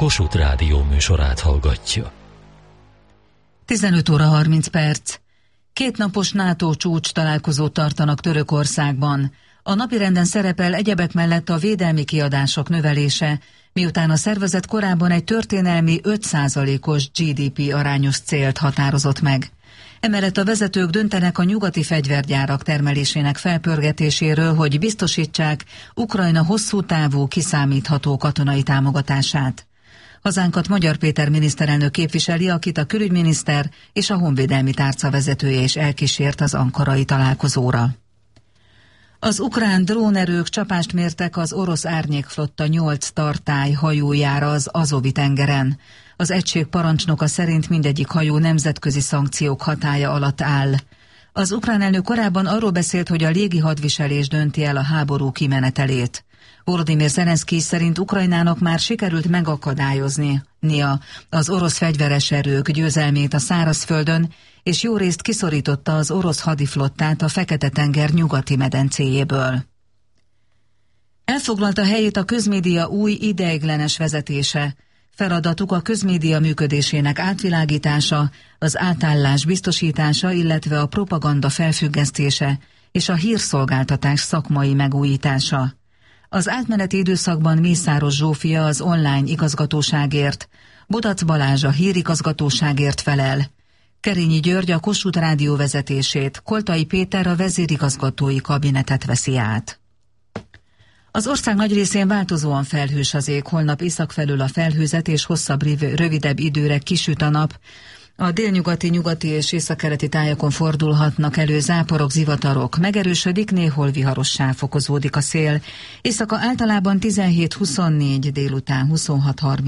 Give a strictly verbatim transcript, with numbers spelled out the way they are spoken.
Kossuth Rádió műsorát hallgatja. tizenöt óra harminc perc. Kétnapos NATO csúcs találkozót tartanak Törökországban. A napirenden szerepel egyebek mellett a védelmi kiadások növelése, miután a szervezet korábban egy történelmi öt százalékos gé dé pé arányos célt határozott meg. Emellett a vezetők döntenek a nyugati fegyvergyárak termelésének felpörgetéséről, hogy biztosítsák Ukrajna hosszú távú, kiszámítható katonai támogatását. Hazánkat Magyar Péter miniszterelnök képviseli, akit a külügyminiszter és a honvédelmi tárca vezetője is elkísért az ankarai találkozóra. Az ukrán drónerők csapást mértek az orosz árnyékflotta nyolc tartály hajójára az Azovi-tengeren. Az egység parancsnoka szerint mindegyik hajó nemzetközi szankciók hatálya alatt áll. Az ukrán elnök korábban arról beszélt, hogy a légi hadviselés dönti el a háború kimenetelét. Volodymyr Zelenszkij szerint Ukrajnának már sikerült megakadályoznia az orosz fegyveres erők győzelmét a szárazföldön, és jó részt kiszorította az orosz hadiflottát a Fekete-tenger nyugati medencéjéből. Elfoglalta helyét a közmédia új ideiglenes vezetése. Feladatuk a közmédia működésének átvilágítása, az átállás biztosítása, illetve a propaganda felfüggesztése és a hírszolgáltatás szakmai megújítása. Az átmeneti időszakban Mészáros Zsófia az online igazgatóságért, Bodac Balázs a hírigazgatóságért felel, Kerényi György a Kossuth Rádió vezetését, Koltai Péter a vezérigazgatói kabinetet veszi át. Az ország nagy részén változóan felhős az ég, holnap észak felől a felhőzet és hosszabb, rövidebb időre kisüt a nap. A délnyugati, nyugati és északkeleti tájakon fordulhatnak elő záporok, zivatarok. Megerősödik, néhol viharossá fokozódik a szél. Éjszaka általában tizenhét huszonnégy, délután huszonhat harminc.